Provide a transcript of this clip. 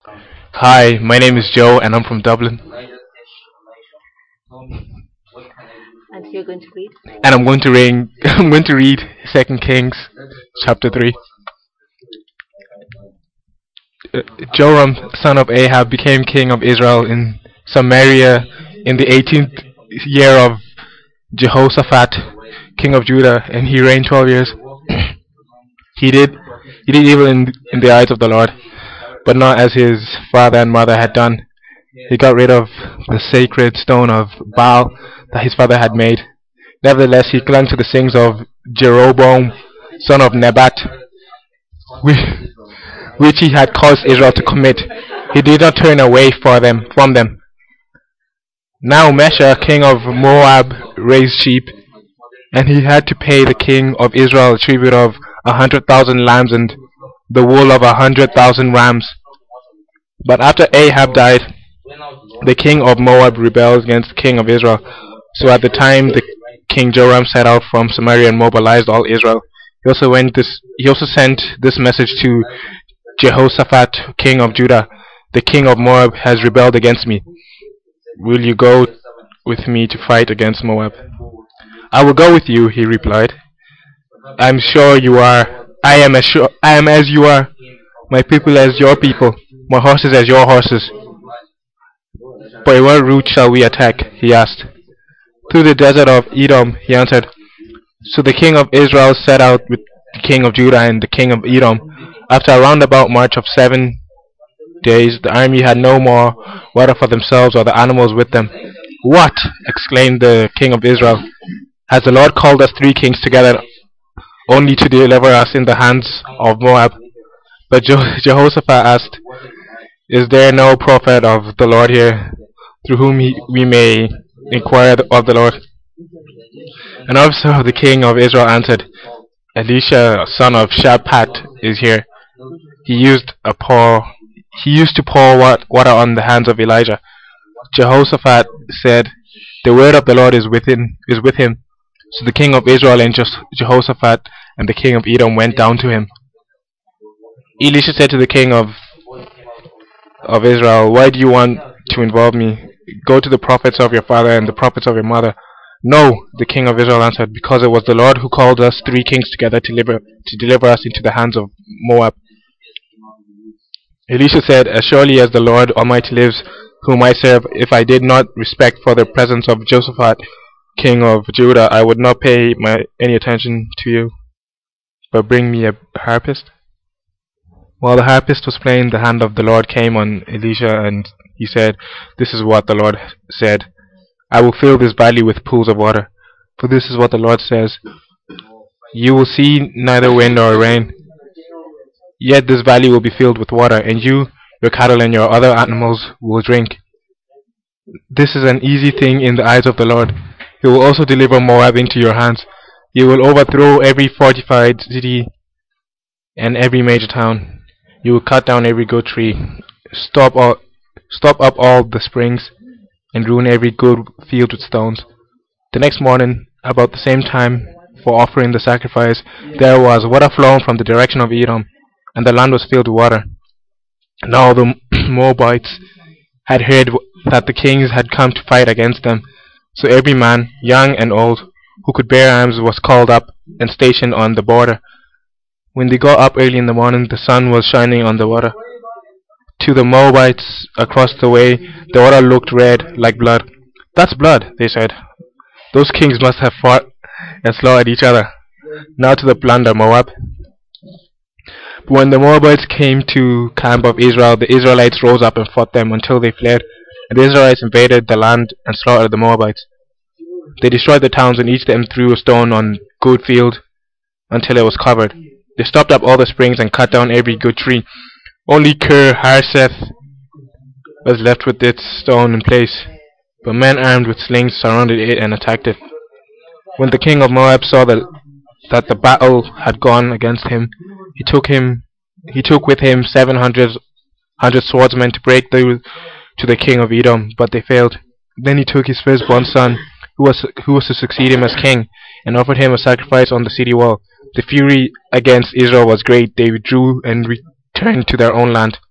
Hi, my name is Joe and I'm from Dublin. And you're going to read? And I'm going to read I'm going to read Second Kings chapter 3. Joram, son of Ahab, became king of Israel in Samaria in the 18th year of Jehoshaphat, king of Judah, and he reigned 12 years. he did he did evil in the eyes of the Lord, but not as his father and mother had done. He got rid of the sacred stone of Baal that his father had made. Nevertheless, he clung to the sins of Jeroboam, son of Nebat, whi- which he had caused Israel to commit. He did not turn away from them. Now Mesha, king of Moab, raised sheep, and he had to pay the king of Israel a tribute of 100,000 lambs and the wool of 100,000 rams. But after Ahab died, the king of Moab rebelled against the king of Israel. So at the time the king Joram set out from Samaria and mobilized all Israel. He also sent this message to Jehoshaphat, king of Judah. The king of Moab has rebelled against me. Will you go with me to fight against Moab? I will go with you, he replied. I'm sure you are. I am as you are. My people as your people. My horses as your horses. By what route shall we attack? He asked. Through the desert of Edom, he answered. So the king of Israel set out with the king of Judah and the king of Edom. After a roundabout march of 7 days, the army had no more water for themselves or the animals with them. What? Exclaimed the king of Israel. Has the Lord called us 3 kings together only to deliver us in the hands of Moab? But Jehoshaphat asked, Is there no prophet of the Lord here through whom we may inquire of the Lord? An officer of the king of Israel answered, Elisha, son of Shaphat, is here. He used to pour water on the hands of Elijah. Jehoshaphat said, The word of the Lord is with him. So the king of Israel and Jehoshaphat and the king of Edom went down to him. Elisha said to the king of Israel, Why do you want to involve me? Go to the prophets of your father and the prophets of your mother. No, the king of Israel answered, because it was the Lord who called us 3 kings together to deliver us into the hands of Moab. Elisha said, As surely as the Lord Almighty lives, whom I serve, if I did not respect for the presence of Jehoshaphat, king of Judah, I would not pay any attention to you. But bring me a harpist. While the harpist was playing, the hand of the Lord came on Elisha, and he said, This is what the Lord said. I will fill this valley with pools of water. For this is what the Lord says. You will see neither wind nor rain. Yet this valley will be filled with water, and you, your cattle, and your other animals will drink. This is an easy thing in the eyes of the Lord. He will also deliver Moab into your hands. You will overthrow every fortified city and every major town. You will cut down every good tree, stop up all the springs, and ruin every good field with stones. The next morning, about the same time for offering the sacrifice, there was water flowing from the direction of Edom, and the land was filled with water. Now the Moabites had heard that the kings had come to fight against them. So every man, young and old, who could bear arms was called up and stationed on the border. When they got up early in the morning, the sun was shining on the water. To the Moabites across the way, the water looked red like blood. That's blood, they said. Those kings must have fought and slaughtered each other. Now to the plunder, Moab. But when the Moabites came to camp of Israel, the Israelites rose up and fought them until they fled. And the Israelites invaded the land and slaughtered the Moabites. They destroyed the towns, and each of them threw a stone on good field until it was covered. They stopped up all the springs and cut down every good tree. Only Kir Hareseth was left with its stone in place. But men armed with slings surrounded it and attacked it. When the king of Moab saw that the battle had gone against him, he took with him 700 swordsmen to break through to the king of Edom, but they failed. Then he took his firstborn son, who was to succeed him as king, and offered him a sacrifice on the city wall. The fury against Israel was great. They withdrew and returned to their own land.